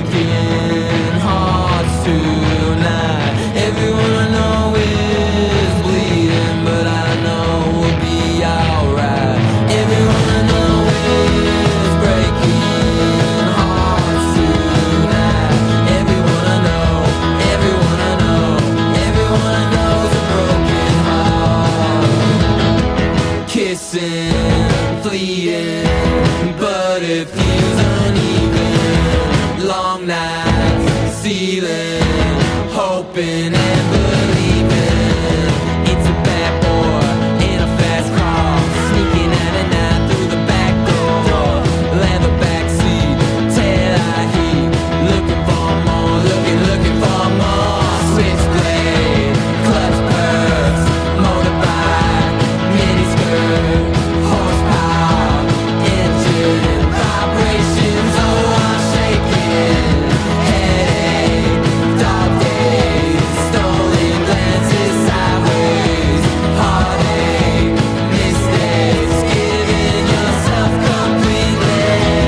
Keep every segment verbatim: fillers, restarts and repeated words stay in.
broken hearts tonight. Everyone I know is bleeding, but I know we'll be alright. Everyone I know is breaking hearts tonight. Everyone I know, everyone I know, everyone I know is a broken heart. Kissing, fleeting, but it feels uneven. Long nights, ceiling, hoping and believing. It's a bad boy in a fast car, sneaking out at night through the back door. Leather backseat, tail heat, looking for more, looking, looking for more. Switchblade, clutch perks, motorbike, miniskirt, horsepower, engine, vibrations. Oh, I'm shaking. Headache, dog days, stolen glances sideways, heartache, mistakes, giving yourself completely.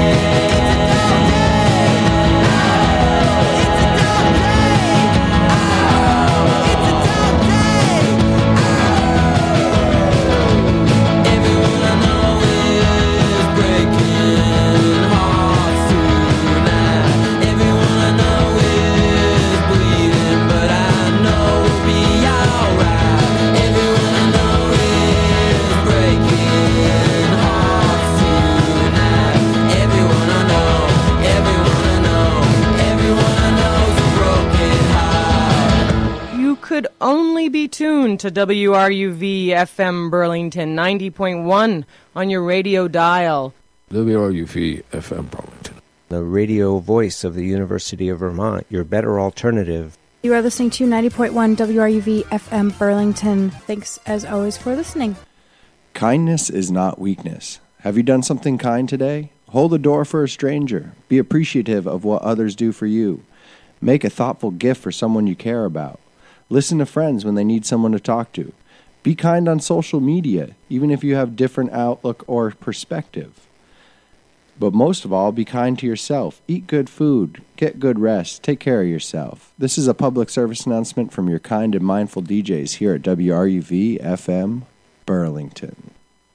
Everyone I know is breaking hearts tonight. Everyone I know is bleeding, but I know we'll be alright. Everyone I know is breaking hearts tonight. Everyone I know, everyone I know, everyone I know's a broken heart. You could only be tuned to W R U V F M Burlington ninety point one on your radio dial. W R U V F M Burlington. The radio voice of the University of Vermont, your better alternative. You are listening to ninety point one W R U V F M Burlington. Thanks, as always, for listening. Kindness is not weakness. Have you done something kind today? Hold the door for a stranger. Be appreciative of what others do for you. Make a thoughtful gift for someone you care about. Listen to friends when they need someone to talk to. Be kind on social media, even if you have different outlook or perspective. But most of all, be kind to yourself. Eat good food. Get good rest. Take care of yourself. This is a public service announcement from your kind and mindful D Js here at W R U V F M Burlington.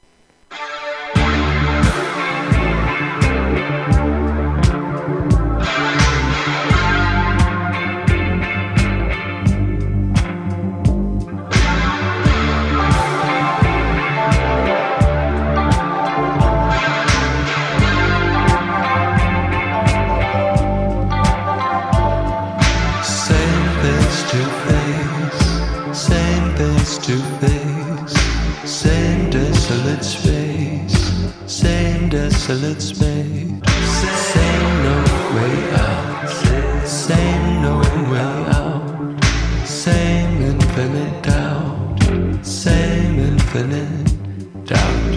Same face to face, same face to face, same desolate space, same desolate space, same no way out, same no way out, same infinite doubt, same infinite doubt.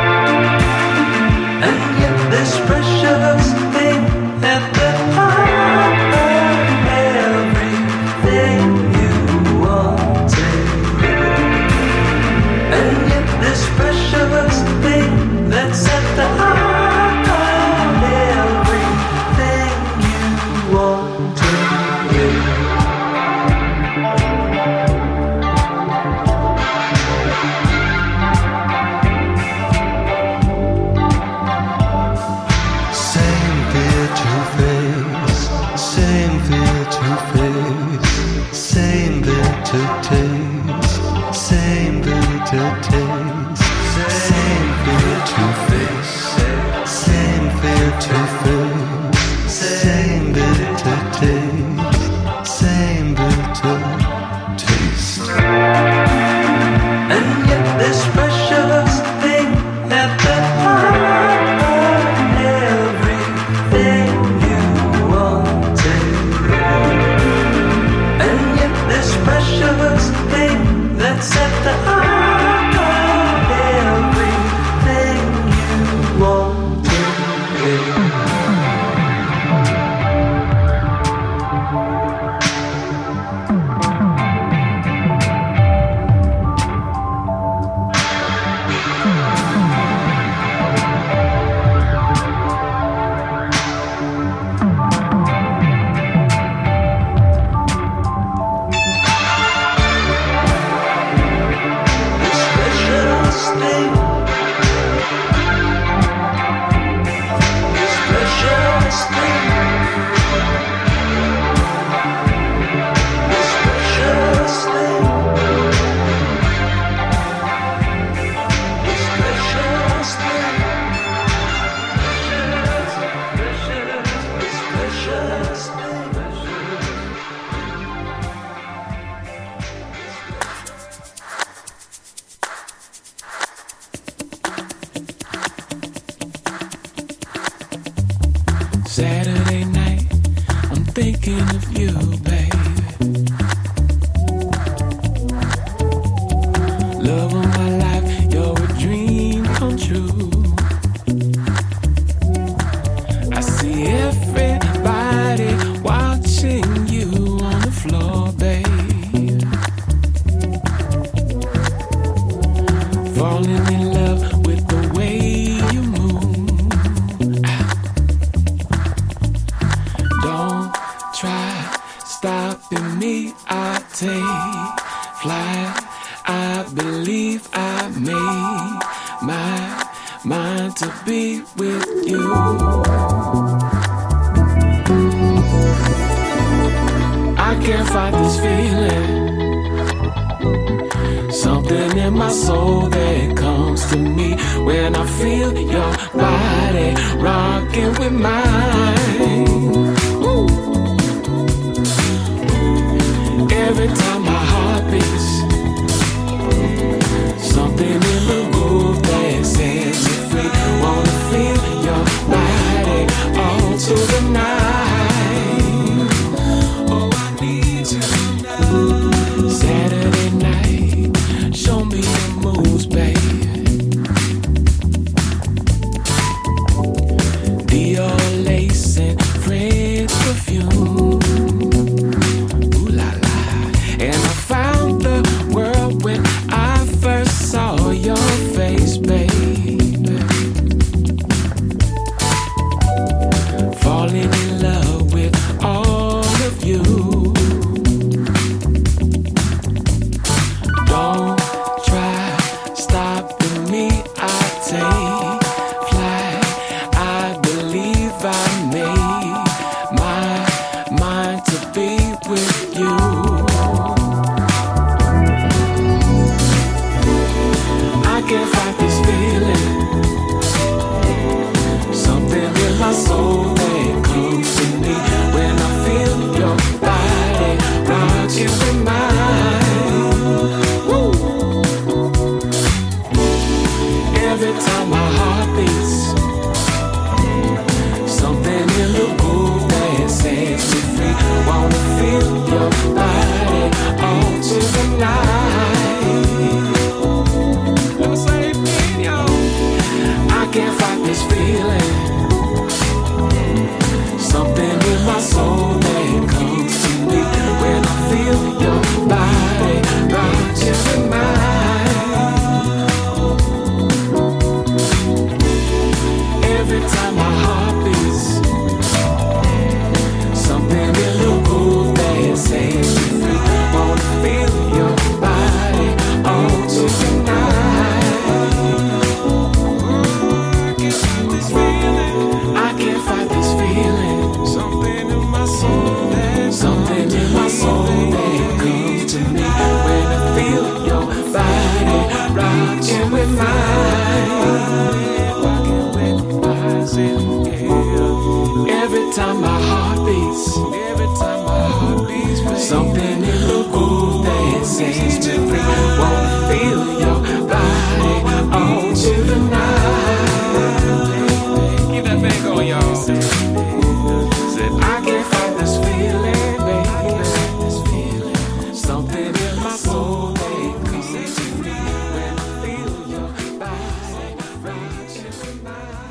And yet this precious thing at the heart of everything you wanted. And yet this precious thing that's at the heart of everything you wanted. thinking of you, baby. Love of my life, you're a dream come true. I see everybody watching you on the floor, babe. Falling in love with the way you move. Don't try stopping me, I take flight. I believe I made my mind to be with you. I can't fight this feeling. Something in my soul that comes to me when I feel your body rocking with mine. Ooh. Every time my heart beats, something in the groove that sets me free. Wanna feel your body all to the night. Oh, I need you now. Saturday night, show me your moves, babe. Dior lace and French perfume. Ooh la la. And I found the world when I first saw your face, baby. Falling in love with all of you. Don't try stopping me, I take flight. I believe I made my mind to be with you. I can't fight this feeling. Something in my soul that comes to me when I feel your body rocking with mine. Woo. Every time my heart beats, something in the groove that sets me free. Wanna feel your body all to the night. I can't fight this feeling. Something in my soul that comes to me when I feel your body rocking with mine. Every time my heart beats, something in the groove that sets me free. Wanna feel your body all to the night. I can't fight this feeling. Something in my soul that something in my soul that comes to me when I feel your body rocking with mine. Every time my heart beats, every time my heart beats, something in the groove that sets me free. Wanna feel your body all to the night. Keep that bang going, y'all. Said I can't fight this feeling, baby. Something in my soul that comes to me when I feel your body rocking with mine.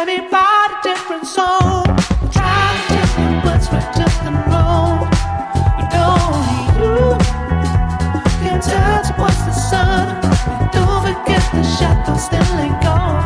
everybody different song. Try to tell me what's right, just and wrong. But only you can touch what's the sun. And don't forget the shadow still ain't gone.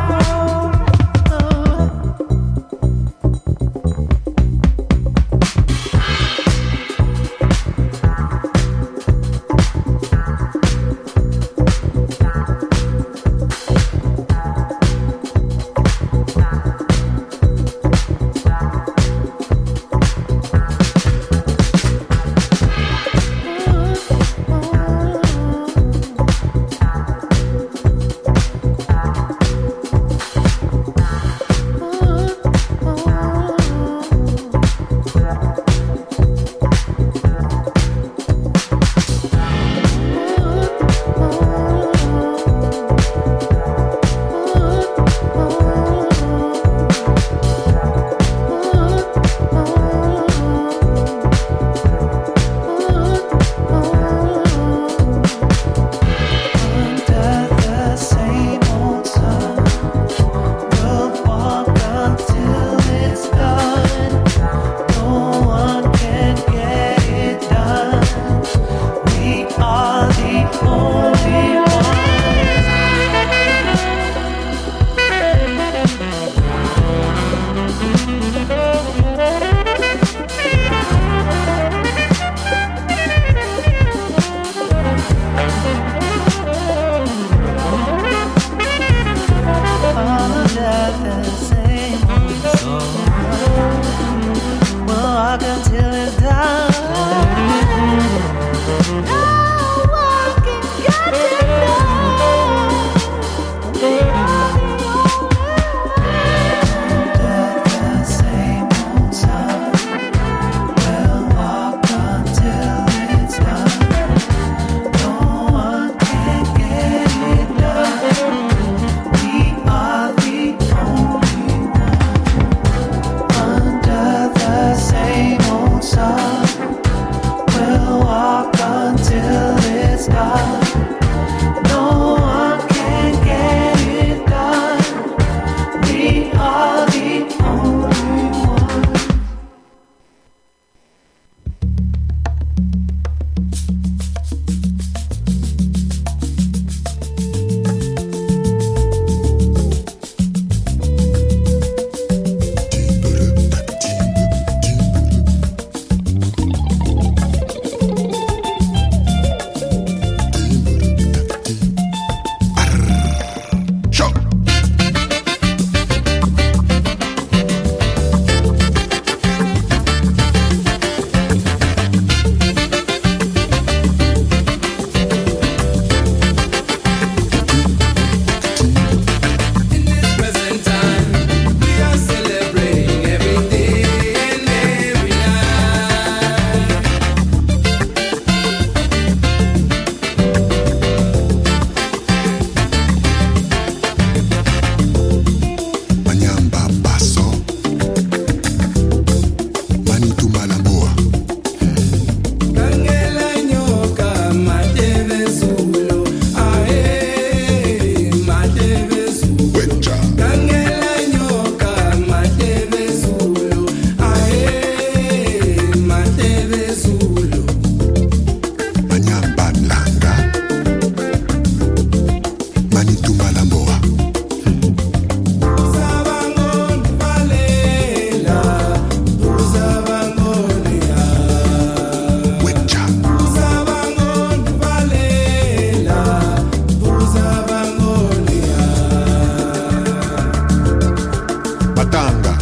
Matanga.